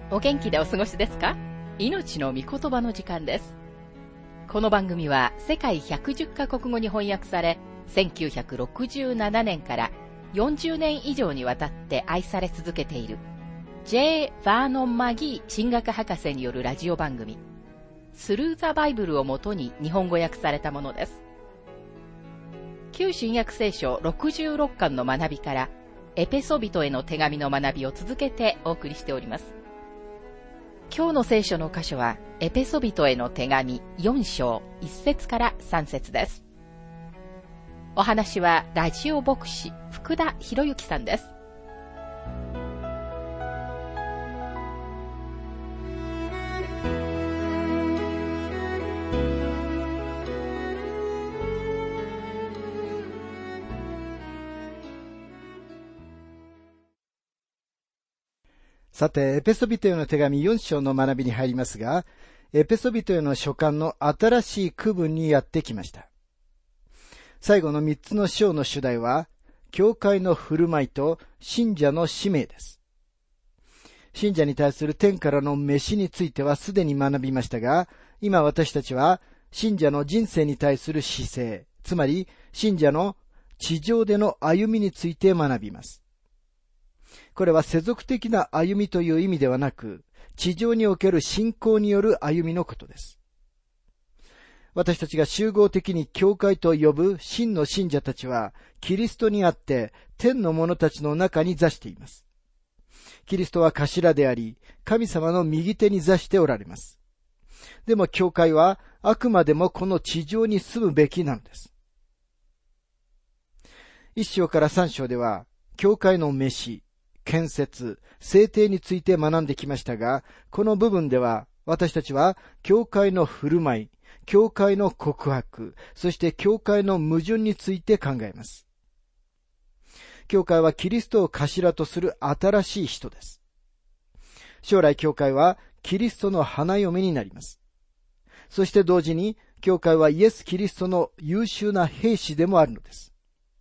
お元気でお過ごしですか？命の御言葉の時間です。この番組は世界110カ国語に翻訳され、1967年から40年以上にわたって愛され続けている J. バーノン・マギー神学博士によるラジオ番組スルー・ザ・バイブルをもとに日本語訳されたものです。旧新約聖書66巻の学びからエペソビトへの手紙の学びを続けてお送りしております。今日の聖書の箇所はエペソビトへの手紙4章1節から3節です。お話はラジオ牧師福田博之さんです。 さて、エペソビトへの手紙4章の学びに入りますが、エペソビトへの書簡の新しい区分にやってきました。最後の3つの章の主題は、教会の振る舞いと信者の使命です。信者に対する天からの召しについてはすでに学びましたが、今私たちは信者の人生に対する姿勢、つまり信者の地上での歩みについて学びます。これは世俗的な歩みという意味ではなく、地上における信仰による歩みのことです。私たちが集合的に教会と呼ぶ真の信者たちは、キリストにあって天の者たちの中に座しています。キリストは頭であり、神様の右手に座しておられます。でも教会はあくまでもこの地上に住むべきなのです。1章から3章では、教会の召し、建設、制定について学んできましたが、この部分では私たちは教会の振る舞い、教会の告白、そして教会の矛盾について考えます。教会はキリストを頭とする新しい人です。将来教会はキリストの花嫁になります。そして同時に教会はイエス・キリストの優秀な兵士でもあるのです。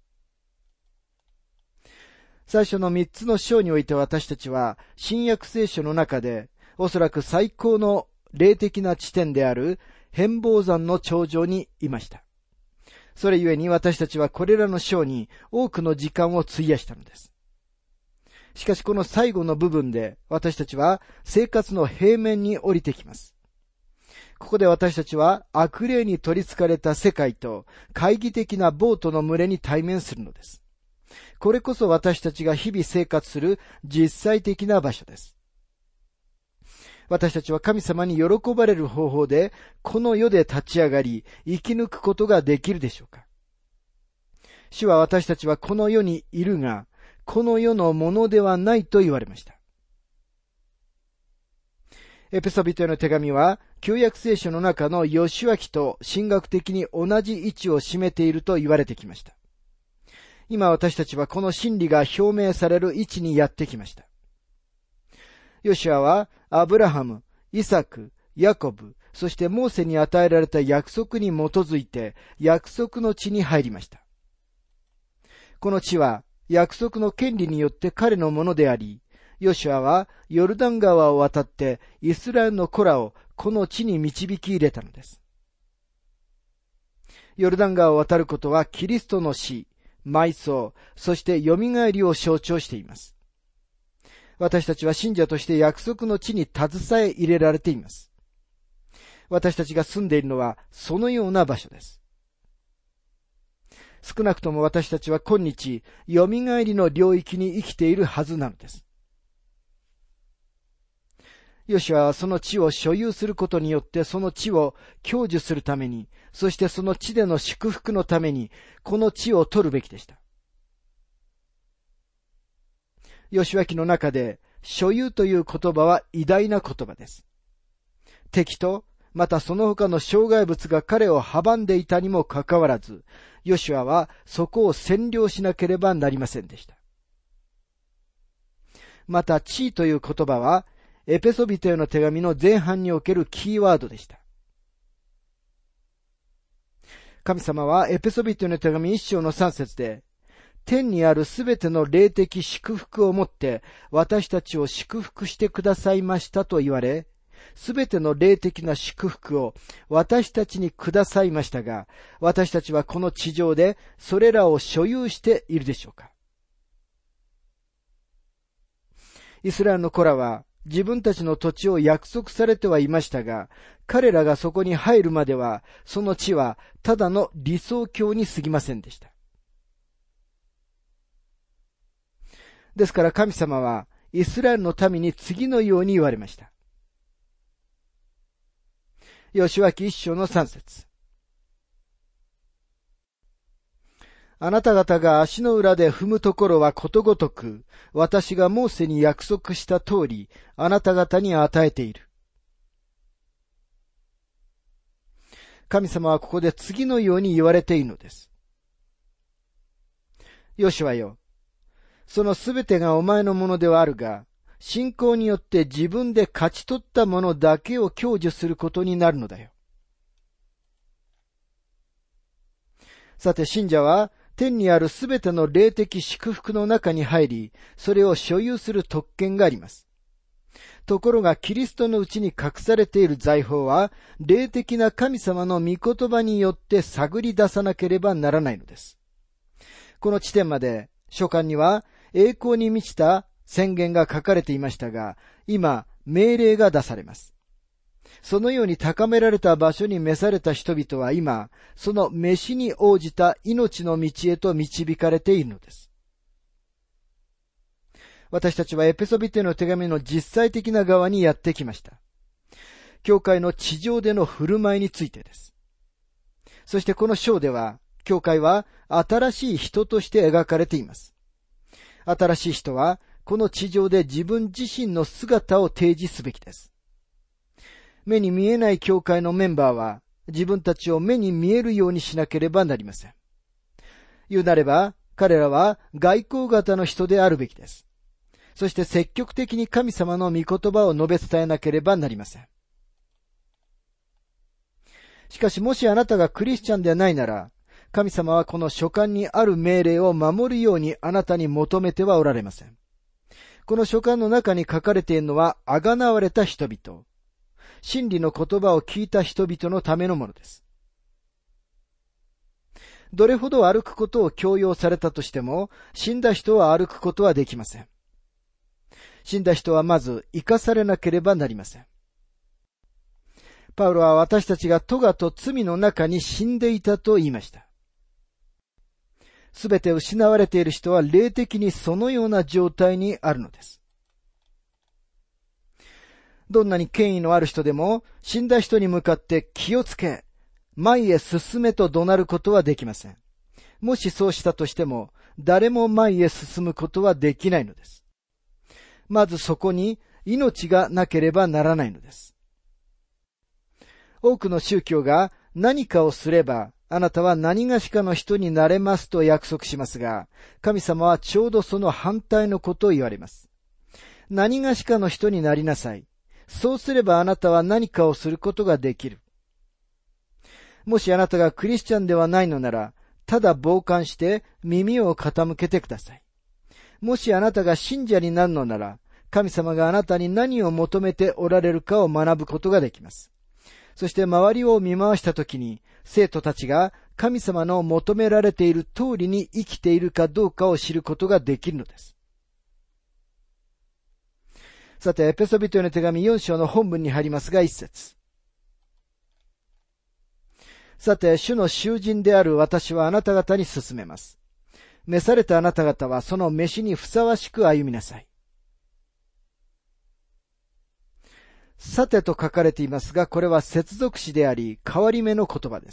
最初の3つの章において私たちは新約聖書の中でおそらく最高の霊的な地点である変貌山の頂上にいました。それゆえに私たちはこれらの章に多くの時間を費やしたのです。しかしこの最後の部分で私たちは生活の平面に降りてきます。ここで私たちは悪霊に取り憑かれた世界と懐疑的な暴徒の群れに対面するのです。これこそ私たちが日々生活する実際的な場所です。私たちは神様に喜ばれる方法でこの世で立ち上がり生き抜くことができるでしょうか。主は私たちはこの世にいるが、この世のものではないと言われました。エペソビトへの手紙は旧約聖書の中のヨシュア記と神学的に同じ位置を占めていると言われてきました。今私たちはこの真理が表明される位置にやってきました。ヨシュアはアブラハム、イサク、ヤコブ、そしてモーセに与えられた約束に基づいて約束の地に入りました。この地は約束の権利によって彼のものであり、ヨシュアはヨルダン川を渡ってイスラエルの子らをこの地に導き入れたのです。ヨルダン川を渡ることはキリストの死、埋葬、そして蘇りを象徴しています。私たちは信者として約束の地に携え入れられています。私たちが住んでいるのはそのような場所です。少なくとも私たちは今日、蘇りの領域に生きているはずなのです。ヨシュアはその地を所有することによってその地を享受するために、そしてその地での祝福のために、この地を取るべきでした。ヨシュア記の中で、所有という言葉は偉大な言葉です。敵と、またその他の障害物が彼を阻んでいたにもかかわらず、ヨシュアはそこを占領しなければなりませんでした。また地位という言葉は、エペソビトへの手紙の前半におけるキーワードでした。神様はエペソビトへの手紙1章の3節で、 天にあるすべての霊的祝福をもって私たちを祝福してくださいましたと言われ、すべての霊的な祝福を私たちにくださいましたが、私たちはこの地上でそれらを所有しているでしょうか。イスラエルの子らは自分たちの土地を約束されてはいましたが、彼らがそこに入るまでは、その地はただの理想郷に過ぎませんでした。ですから神様はイスラエルの民に次のように言われました。ヨシュア記1章の3節。あなた方が足の裏で踏むところはことごとく、私がモーセに約束した通り、あなた方に与えている。神様はここで次のように言われているのです。ヨシュアよ、そのすべてがお前のものではあるが、信仰によって自分で勝ち取ったものだけを享受することになるのだよ。さて信者は、天にあるすべての霊的祝福の中に入り、それを所有する特権があります。ところがキリストのうちに隠されている財宝は、霊的な神様の御言葉によって探り出さなければならないのです。この地点まで、書簡には栄光に満ちた宣言が書かれていましたが、今、命令が出されます。そのように高められた場所に召された人々は今、その召しに応じた命の道へと導かれているのです。私たちはエペソビテの手紙の実際的な側にやってきました。教会の地上での振る舞いについてです。そしてこの章では、教会は新しい人として描かれています。新しい人は、この地上で自分自身の姿を提示すべきです。目に見えない教会のメンバーは自分たちを目に見えるようにしなければなりません。言うなれば彼らは外交型の人であるべきです。そして積極的に神様の御言葉を述べ伝えなければなりません。しかしもしあなたがクリスチャンではないなら、神様はこの書簡にある命令を守るようにあなたに求めてはおられません。この書簡の中に書かれているのはあがなわれた人々、真理の言葉を聞いた人々のためのものです。どれほど歩くことを強要されたとしても、死んだ人は歩くことはできません。死んだ人はまず生かされなければなりません。パウロは私たちが咎と罪の中に死んでいたと言いました。すべて失われている人は霊的にそのような状態にあるのです。どんなに権威のある人でも死んだ人に向かって気をつけ、前へ進めと怒鳴ることはできません。もしそうしたとしても誰も前へ進むことはできないのです。まずそこに命がなければならないのです。多くの宗教が何かをすればあなたは何がしかの人になれますと約束しますが、神様はちょうどその反対のことを言われます。何がしかの人になりなさい。そうすればあなたは何かをすることができる。もしあなたがクリスチャンではないのなら、ただ傍観して耳を傾けてください。もしあなたが信者になるのなら、神様があなたに何を求めておられるかを学ぶことができます。そして周りを見回したときに、生徒たちが神様の求められている通りに生きているかどうかを知ることができるのです。さて、エペソビトへの手紙4章の本文に入りますが、1節。さて、主の囚人である私はあなた方に勧めます。召されたあなた方はその召しにふさわしく歩みなさい。さてと書かれていますが、これは接続詞であり、変わり目の言葉です。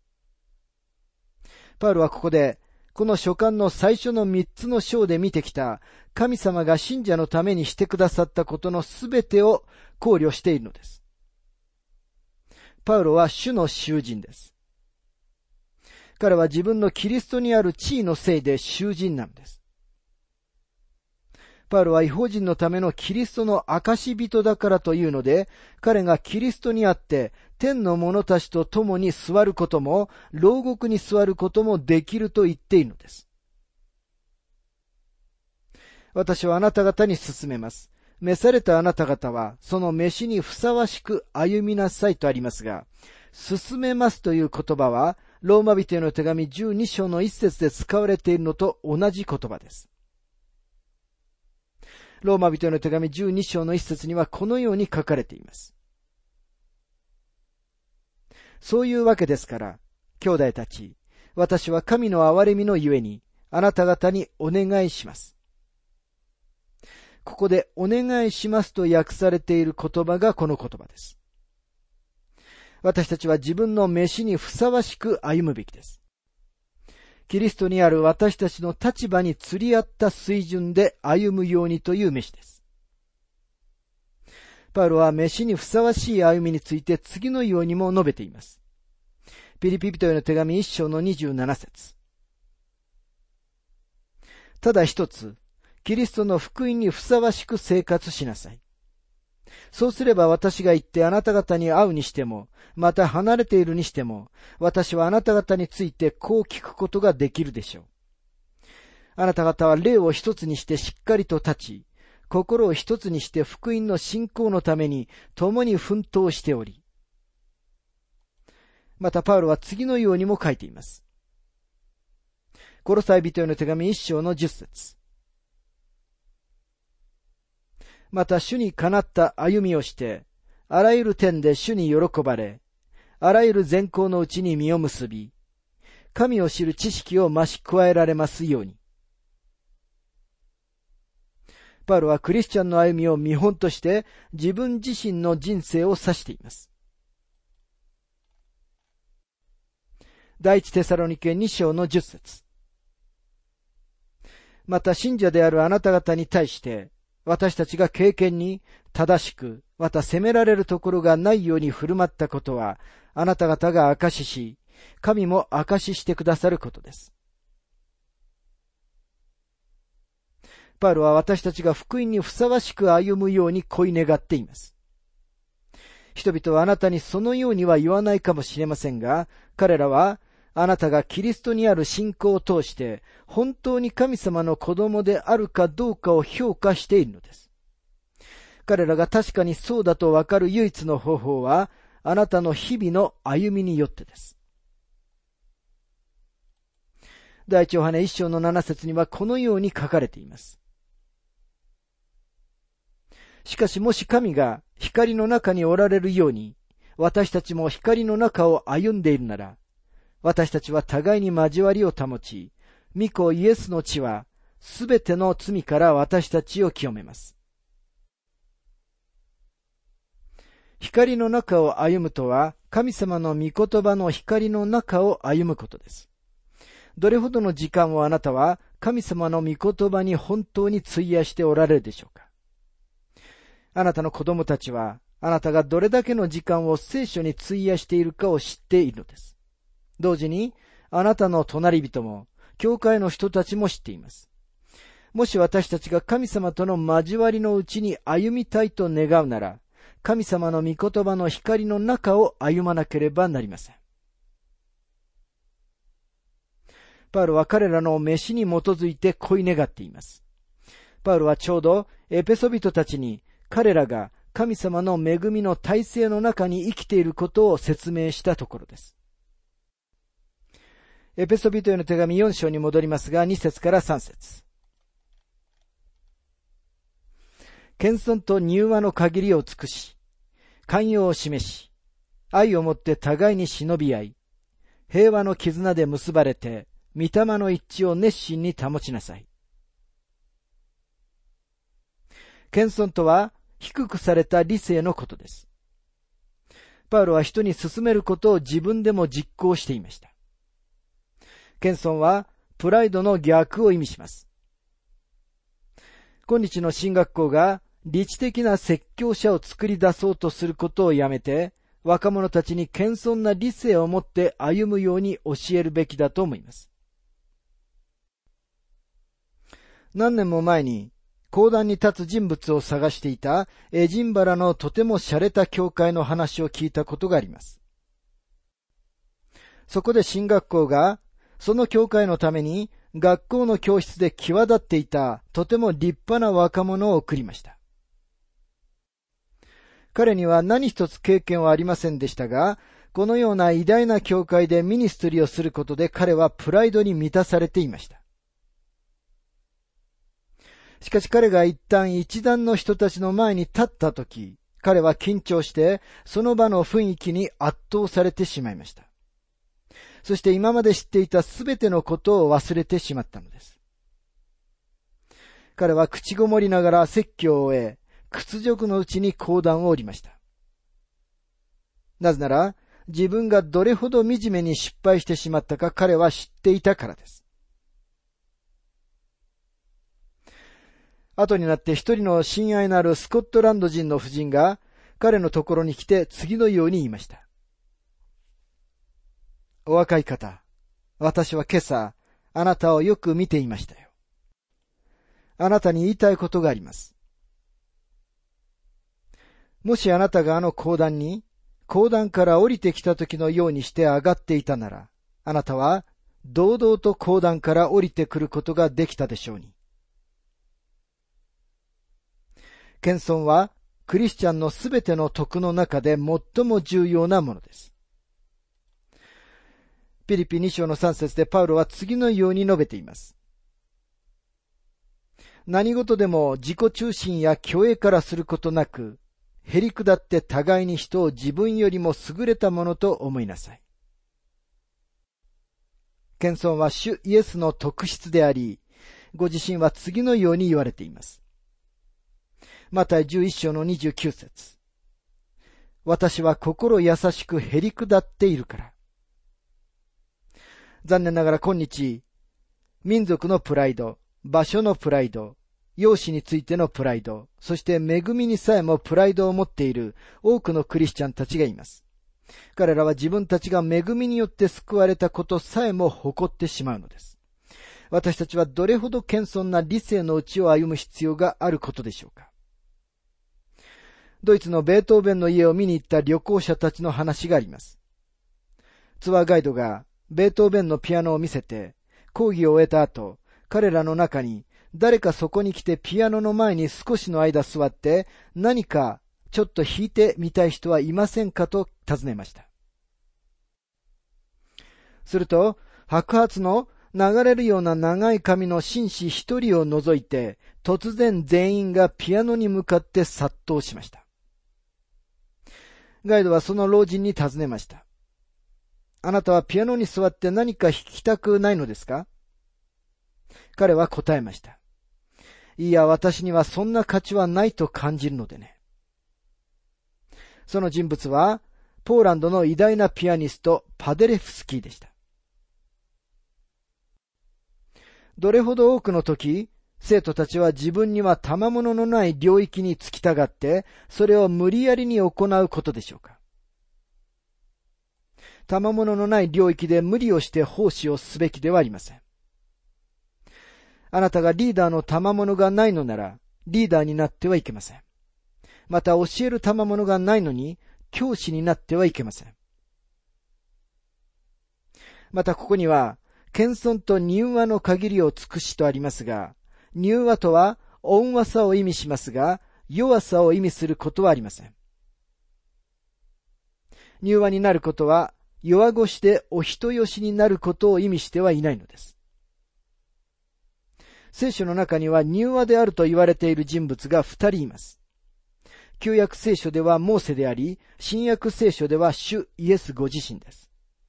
パウロはここで、この書簡の最初の3つの章で見てきた神様が信者のためにしてくださったことのすべてを考慮しているのです。パウロは主の囚人です。彼は自分のキリストにある地位のせいで囚人なのです。パウロは異邦人のためのキリストの証人だからというので、彼がキリストにあって天の者たちと共に座ることも、牢獄に座ることもできると言っているのです。 私はあなた方に勧めます。召されたあなた方は、その召しにふさわしく歩みなさいとありますが、勧めますという言葉は、ローマ人への手紙12章の一節で使われているのと同じ言葉です。ローマ人への手紙12章の一節にはこのように書かれています。そういうわけですから、兄弟たち、私は神の憐れみのゆえに、あなた方にお願いします。ここでお願いしますと訳されている言葉がこの言葉です。私たちは自分の召しにふさわしく歩むべきです。キリストにある私たちの立場に釣り合った水準で歩むようにという召しです。パウロは召しにふさわしい歩みについて次のようにも述べています。ピリピ人への手紙1章の27節。ただ一つ、キリストの福音にふさわしく生活しなさい。そうすれば私が行ってあなた方に会うにしても、また離れているにしても、私はあなた方についてこう聞くことができるでしょう。あなた方は霊を一つにしてしっかりと立ち、心を一つにして福音の信仰のために共に奮闘しており。またパウロは次のようにも書いています。コロサイ人への手紙1章の10節。また主にかなった歩みをして、あらゆる点で主に喜ばれ、あらゆる善行のうちに実を結び、神を知る知識を増し加えられますように。パウロはクリスチャンの歩みを見本として自分自身の人生を指しています。第一テサロニケ2章の10節。また信者であるあなた方に対して、私たちが敬虔に正しく、また責められるところがないように振る舞ったことは、あなた方が証しし、神も証ししてくださることです。パウロは私たちが福音にふさわしく歩むように恋願っています。人々はあなたにそのようには言わないかもしれませんが、彼らはあなたがキリストにある信仰を通して本当に神様の子供であるかどうかを評価しているのです。彼らが確かにそうだとわかる唯一の方法は、あなたの日々の歩みによってです。第一ヨハネ1章の7節にはこのように書かれています。しかしもし神が光の中におられるように、私たちも光の中を歩んでいるなら、私たちは互いに交わりを保ち、御子イエスの血はすべての罪から私たちを清めます。光の中を歩むとは、神様の御言葉の光の中を歩むことです。どれほどの時間をあなたは神様の御言葉に本当に費やしておられるでしょうか。あなたの子供たちは、あなたがどれだけの時間を聖書に費やしているかを知っているのです。同時に、あなたの隣人も、教会の人たちも知っています。もし私たちが神様との交わりのうちに歩みたいと願うなら、神様の御言葉の光の中を歩まなければなりません。パウロは彼らの召しに基づいて恋願っています。パウロはちょうどエペソビトたちに彼らが神様の恵みの体制の中に生きていることを説明したところです。エペソビトへの手紙4章に戻りますが、2節から3節。謙遜と柔和の限りを尽くし、寛容を示し、愛をもって互いに忍び合い、平和の絆で結ばれて、御霊の一致を熱心に保ちなさい。謙遜とは、低くされた理性のことです。パウロは人に勧めることを自分でも実行していました。謙遜はプライドの逆を意味します。今日の神学校が理知的な説教者を作り出そうとすることをやめて、若者たちに謙遜な理性を持って歩むように教えるべきだと思います。何年も前に講談に立つ人物を探していたエジンバラのとても洒落た教会の話を聞いたことがあります。そこで神学校がその教会のために学校の教室で際立っていたとても立派な若者を送りました。彼には何一つ経験はありませんでしたが、このような偉大な教会でミニストリーをすることで彼はプライドに満たされていました。しかし彼が一旦一団の人たちの前に立ったとき、彼は緊張してその場の雰囲気に圧倒されてしまいました。そして今まで知っていたすべてのことを忘れてしまったのです。彼は口ごもりながら説教を終え、屈辱のうちに講談を降りました。なぜなら、自分がどれほど惨めに失敗してしまったか彼は知っていたからです。後になって一人の親愛なるスコットランド人の婦人が彼のところに来て次のように言いました。お若い方、私は今朝、あなたをよく見ていましたよ。あなたに言いたいことがあります。もしあなたがあの講談に、講談から降りてきた時のようにして上がっていたなら、あなたは堂々と講談から降りてくることができたでしょうに。謙遜はクリスチャンのすべての徳の中で最も重要なものです。ピリピ2章の3節でパウロは次のように述べています。何事でも自己中心や虚栄からすることなく、へりくだって互いに人を自分よりも優れたものと思いなさい。謙遜は主イエスの特質であり、ご自身は次のように言われています。マタイ11章の29節。私は心優しくへりくだっているから。残念ながら今日、民族のプライド、場所のプライド、容姿についてのプライド、そして恵みにさえもプライドを持っている多くのクリスチャンたちがいます。彼らは自分たちが恵みによって救われたことさえも誇ってしまうのです。私たちはどれほど謙遜な理性のうちを歩む必要があることでしょうか。ドイツのベートーベンの家を見に行った旅行者たちの話があります。ツアーガイドがベートーベンのピアノを見せて講義を終えた後、彼らの中に誰かそこに来てピアノの前に少しの間座って何かちょっと弾いてみたい人はいませんかと尋ねました。すると白髪の流れるような長い髪の紳士一人を除いて突然全員がピアノに向かって殺到しました。ガイドはその老人に尋ねました。あなたはピアノに座って何か弾きたくないのですか？彼は答えました。いや、私にはそんな価値はないと感じるのでね。その人物は、ポーランドの偉大なピアニスト、パデレフスキーでした。どれほど多くの時、生徒たちは自分には賜物のない領域に突きたがって、それを無理やりに行うことでしょうか。賜物のない領域で無理をして奉仕をすべきではありません。あなたがリーダーの賜物がないのなら、リーダーになってはいけません。また教える賜物がないのに、教師になってはいけません。またここには、謙遜と柔和の限りを尽くしとありますが、柔和とは温和さを意味しますが、弱さを意味することはありません。柔和になることは、弱腰でお人よしになることを意味してはいないのです。聖書の中には柔和であると言われている人物が2人います。旧約聖書ではモーセであり、新約聖書では主イエスご自身です。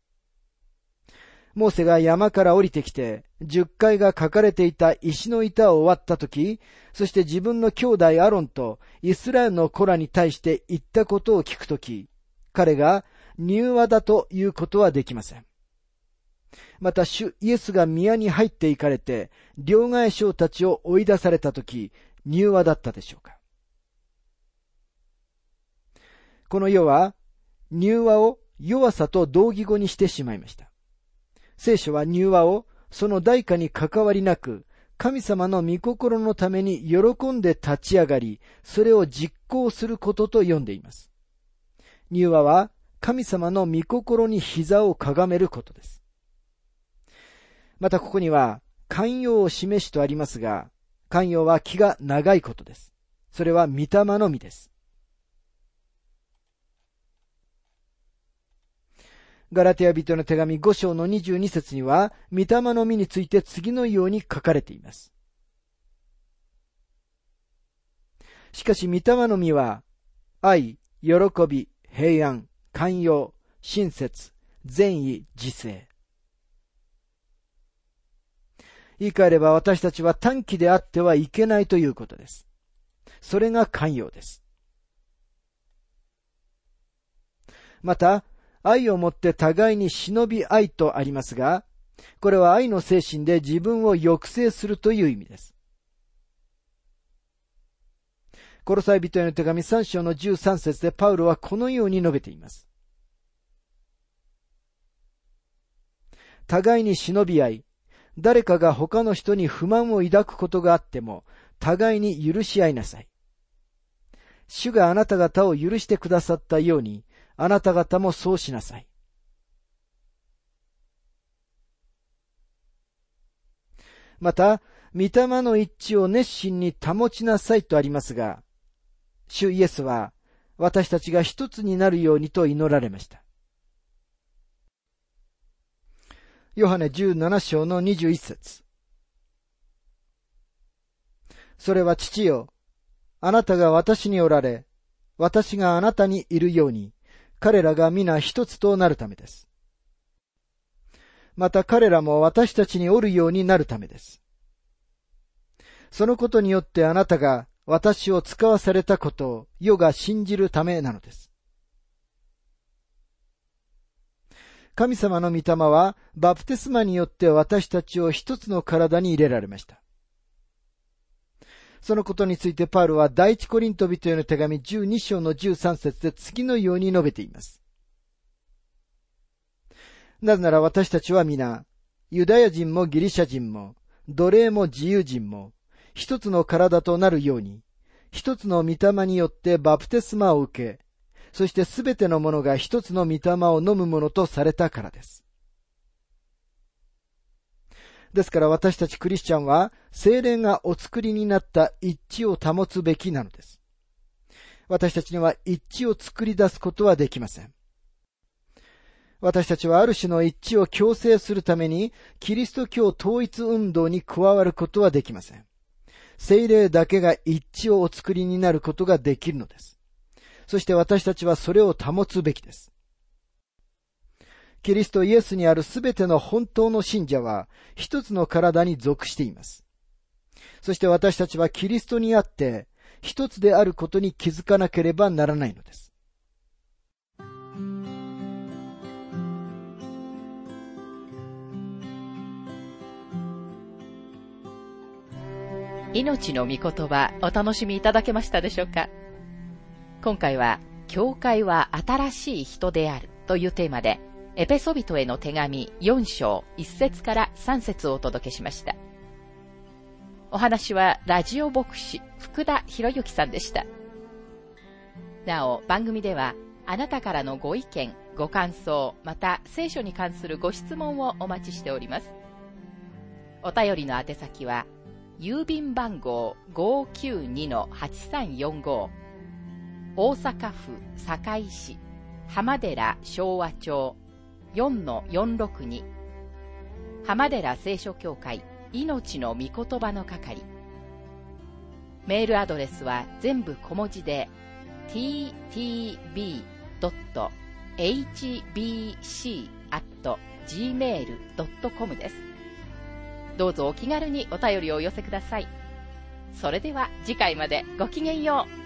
モーセが山から降りてきて、10階が書かれていた石の板を割ったとき、そして自分の兄弟アロンとイスラエルの子らに対して言ったことを聞くとき、彼が柔和だということはできません。また主イエスが宮に入って行かれて、両替商たちを追い出されたとき、柔和だったでしょうか。この世は、柔和を弱さと同義語にしてしまいました。聖書は柔和をその代価に関わりなく、神様の御心のために喜んで立ち上がり、それを実行することと読んでいます。柔和は神様の御心に膝をかがめることです。またここには、 寛容を示しとありますが、寛容は気が長いことです。それは御霊の実です。ガラテヤ人の手紙5章の22節には、御霊の実について次のように書かれています。しかし御霊の実は、愛、喜び、平安、寛容、親切、善意、自制。言い換えれば私たちは短気であってはいけないということです。それが寛容です。また、愛をもって互いに忍び合いとありますが、これは愛の精神で自分を抑制するという意味です。コロサイ人への手紙3章の13節でパウロはこのように述べています。互いに忍び合い、誰かが他の人に不満を抱くことがあっても、互いに許し合いなさい。主があなた方を許してくださったように、あなた方もそうしなさい。また、御霊の一致を熱心に保ちなさいとありますが、主イエスは私たちが一つになるようにと祈られました。ヨハネ17章の21節。それは父よ、あなたが私におられ、私があなたにいるように、彼らが皆一つとなるためです。また彼らも私たちにおるようになるためです。そのことによってあなたが私を使わされたことを世が信じるためなのです。神様の御霊はバプテスマによって私たちを一つの体に入れられました。そのことについてパウロは第一コリント人への手紙12章の13節で次のように述べています。なぜなら私たちは皆、ユダヤ人もギリシャ人も、奴隷も自由人も、一つの体となるように、一つの御霊によってバプテスマを受け、そしてすべてのものが一つの御霊を飲むものとされたからです。ですから私たちクリスチャンは、聖霊がお作りになった一致を保つべきなのです。私たちには一致を作り出すことはできません。私たちはある種の一致を強制するために、キリスト教統一運動に加わることはできません。聖霊だけが一致をお作りになることができるのです。そして私たちはそれを保つべきです。キリストイエスにあるすべての本当の信者は一つの体に属しています。そして私たちはキリストにあって一つであることに気づかなければならないのです。 命の御言葉、お楽しみいただけましたでしょうか。今回は、教会は新しい人であるというテーマで、エペソビトへの手紙4章1節から3節をお届けしました。お話はラジオ牧師福田博之さんでした。なお、番組ではあなたからのご意見、ご感想、また聖書に関するご質問をお待ちしております。お便りの宛先は、郵便番号 592-8345 大阪府堺市浜寺昭和町 4-462 浜寺聖書協会命の御言葉の係。メールアドレスは全部小文字で ttb.hbc@gmail.com です。どうぞお気軽にお便りをお寄せください。それでは次回までごきげんよう。